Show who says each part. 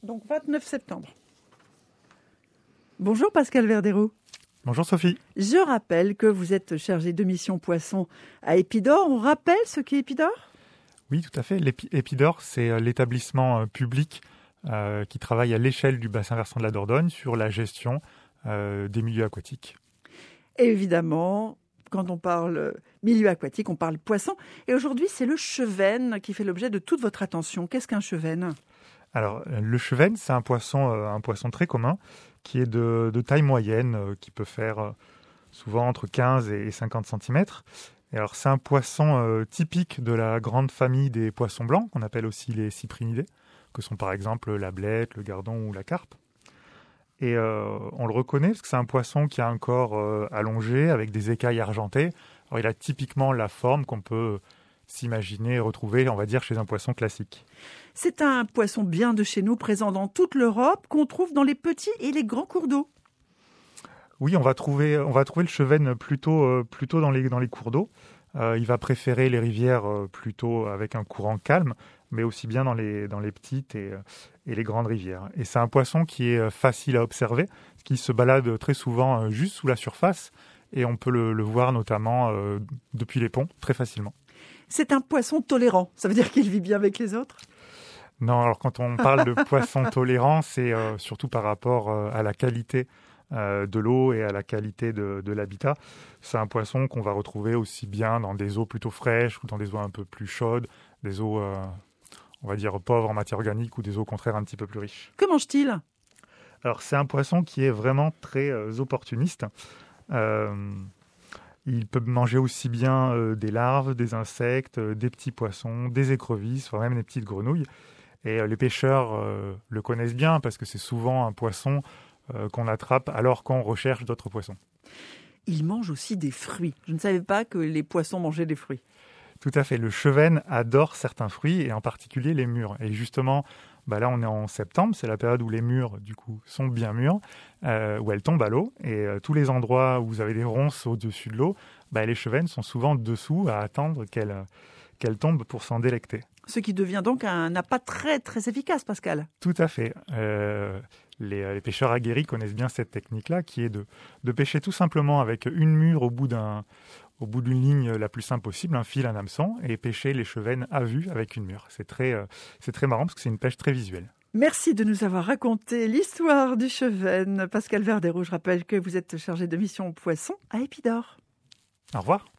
Speaker 1: donc 29 septembre. Bonjour Pascal Verderoux.
Speaker 2: Bonjour Sophie.
Speaker 1: Je rappelle que vous êtes chargé de mission poisson à Épidore. On rappelle ce qu'est Épidore ?
Speaker 2: Oui, tout à fait. Épidore, c'est l'établissement public qui travaille à l'échelle du bassin versant de la Dordogne sur la gestion des milieux aquatiques.
Speaker 1: Et évidemment, quand on parle milieu aquatique, on parle poisson. Et aujourd'hui, c'est le chevenne qui fait l'objet de toute votre attention. Qu'est-ce qu'un chevenne ? Alors,
Speaker 2: le chevenne, c'est un poisson très commun qui est de taille moyenne, qui peut faire souvent entre 15 et 50 cm. Et alors, c'est un poisson typique de la grande famille des poissons blancs, qu'on appelle aussi les cyprinidés, que sont par exemple la blette, le gardon ou la carpe. Et on le reconnaît parce que c'est un poisson qui a un corps allongé avec des écailles argentées. Alors, il a typiquement la forme qu'on peut s'imaginer et retrouver, on va dire, chez un poisson classique.
Speaker 1: C'est un poisson bien de chez nous, présent dans toute l'Europe, qu'on trouve dans les petits et les grands cours d'eau.
Speaker 2: Oui, on va trouver le chevenne plutôt dans les cours d'eau. Il va préférer les rivières plutôt avec un courant calme, mais aussi bien dans les petites et les grandes rivières. Et c'est un poisson qui est facile à observer, qui se balade très souvent juste sous la surface, et on peut le voir notamment depuis les ponts très facilement.
Speaker 1: C'est un poisson tolérant, ça veut dire qu'il vit bien avec les autres ?
Speaker 2: Non, alors quand on parle de poisson tolérant, c'est surtout par rapport à la qualité de l'eau et à la qualité de l'habitat. C'est un poisson qu'on va retrouver aussi bien dans des eaux plutôt fraîches ou dans des eaux un peu plus chaudes, des eaux, on va dire, pauvres en matière organique ou des eaux au contraire un petit peu plus riches.
Speaker 1: Que mange-t-il ?
Speaker 2: Alors c'est un poisson qui est vraiment très opportuniste. Il peut manger aussi bien des larves, des insectes, des petits poissons, des écrevisses, voire même des petites grenouilles. Et les pêcheurs le connaissent bien parce que c'est souvent un poisson qu'on attrape alors qu'on recherche d'autres poissons.
Speaker 1: Il mange aussi des fruits. Je ne savais pas que les poissons mangeaient des fruits.
Speaker 2: Tout à fait. Le chevenne adore certains fruits et en particulier les mûres. Et justement, là on est en septembre, c'est la période où les mûres du coup sont bien mûres, où elles tombent à l'eau. Et tous les endroits où vous avez des ronces au-dessus de l'eau, les chevennes sont souvent dessous à attendre qu'elles tombent pour s'en délecter.
Speaker 1: Ce qui devient donc un appât très très efficace, Pascal.
Speaker 2: Tout à fait. Les pêcheurs aguerris connaissent bien cette technique-là, qui est de pêcher tout simplement avec une mûre au bout d'une ligne la plus simple possible, un fil, un hameçon, et pêcher les chevennes à vue avec une mûre. C'est très marrant parce que c'est une pêche très visuelle.
Speaker 1: Merci de nous avoir raconté l'histoire du chevenne. Pascal Verderoux, je rappelle que vous êtes chargé de mission poisson à Épidore.
Speaker 2: Au revoir.